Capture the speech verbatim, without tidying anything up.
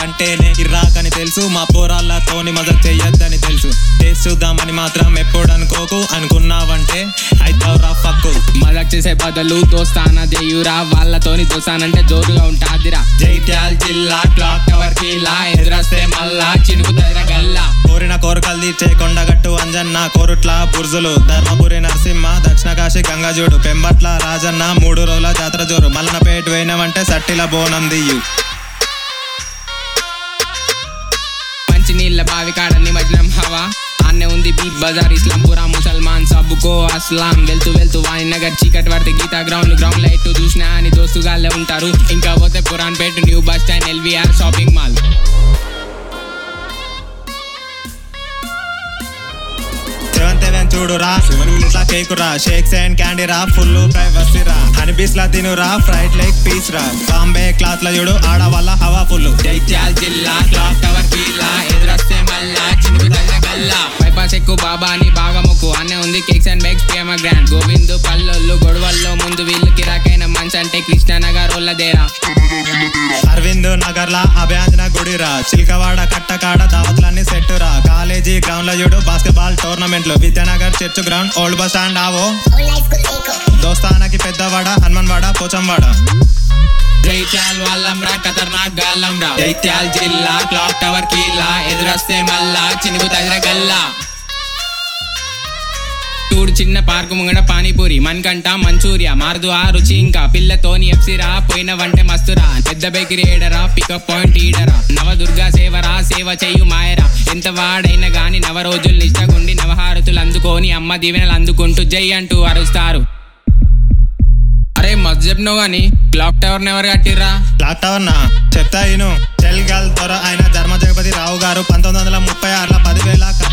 అంటేనే ఇర్రాకని తెలుసు, మా పోరాళ్ళతోని మజా చెయ్యొద్దని తెలుసు. టేస్ట్ చూద్దామని మాత్రం ఎప్పుడు అనుకోకు, అనుకున్నావంటే అయితవురా ఫక్కు. మజాక్ చేసే బదులు దోస్తాన దేయురా, వాళ్ళతోని దోస్తానంటే జోరుగా ఉంటాదిరా. జైత్యాల జిల్లా క్లాక్ టవర్ కిలా ఎదురొస్తే మళ్ళా చినుకుతదిరా గల్లా. కోరిన కోరికలు తీర్చే కొండగట్టు అంజన్న, కోరుట్ల బుర్జులు, ధర్మపురి నరసింహ, దక్షిణ కాశీ గంగజోడు, పెంబట్ల రాజన్న, మూడు రోజుల జాతర జోరు. మల్లనపేట పోయినవంటే సట్టిల బోనం దియ్యు. మంచి నీళ్ళ బావి కాడ నిమజ్జనం హవా, ఆన్నే ఉంది బిగ్ బజార్ ఇస్లాంపురా ముసల్మాన్ సబ్బుకో అస్లాం. వెళ్తూ వెళ్తూ వాయి నగర్ చీకటి పడితే గీతా గ్రౌండ్ గ్రౌండ్ లైట్ చూసినా అని దోస్తుగాళ్ళే ఉంటారు. ఇంకా పోతే Puranpet new bus stand LVR shopping mall. Seventh heaven చూడురా, ఇట్లా కేకురా, షేక్స్ అండ్ క్యాండీ రా, ఫుల్ ప్రైవసీ రా, హనీ బీస్ లా తినురా, ఫ్రైడ్ లెగ్ పీస్ రా, బాంబే క్లాత్ ల చూడు ఆడవాళ్ళ హవా ఫుల్. జైత్యాల జిల్లా క్లాక్ టవర్ కిలా ఎదురొస్తే మళ్ళా చినుకుతదిరా గల్లా. బైపాస్ ఎక్కువ బాబా అని బాగా మొక్కు, అన్నే ఉంది కేక్స్ అండ్ బైక్స్ ప్రేమ గ్రాండ్. గోవిందు పల్లొల్లు గొడవల్లో ముందు వీళ్ళు కిరాకైన మంచి అంటే కృష్ణనగర్ ఓళ్ళదేరా. అరవింద్ నగర్ లా అభయాంజన గుడిరా, చిల్కవాడ కట్టకాడ దావత్లన్నీ సెట్టురా, కాలేజీ గ్రౌండ్ లో చూడు బాస్కెట్బాల్ టోర్నమెంట్లు, Vidyanagar church ground old bus stand ఆవో. దోస్తానకి పెద్దవాడ, హనుమన్వాడ, పోచంవాడ. జైత్యాల వాళ్ళంరా ఖతర్నాక్ గాలంరా. జైత్యాల జిల్లా క్లాక్ టవర్ కిలా ఎదురొస్తే మళ్ళా చినుకుతదిరా గల్లా. చూడు చిన్న పార్కు ముంగడ పానీపూరి, మన్కంట మంచూరియా, మారుదు ఆ రుచి ఇంకా పిల్లతోని ఎఫ్సిరా, పోయినవంటే మస్తురా. పెద్ద బేకరీ ఏడరా, పికప్ పాయింట్ ఈడరా, నవదుర్గా సేవరా, సేవ చెయ్యు మాయరా. ఎంత వాడైనా గాని నవ రోజులు నిష్టగుండి నవహారతులు అందుకొని అమ్మ దీవెనలు అందుకుంటూ జై అంటూ అరుస్తారు. అరే మస్తు చెప్పినావు గాని క్లాక్ టవర్ ఎవరు కట్టిర్రా? క్లాక్ టవర్ నా చెప్తా ఇను. చెల్గల్ దొర అయిన ధర్మ జగపతి రావు గారు పంతొమ్మిది వందల ముప్పై ఆరులో పదివేల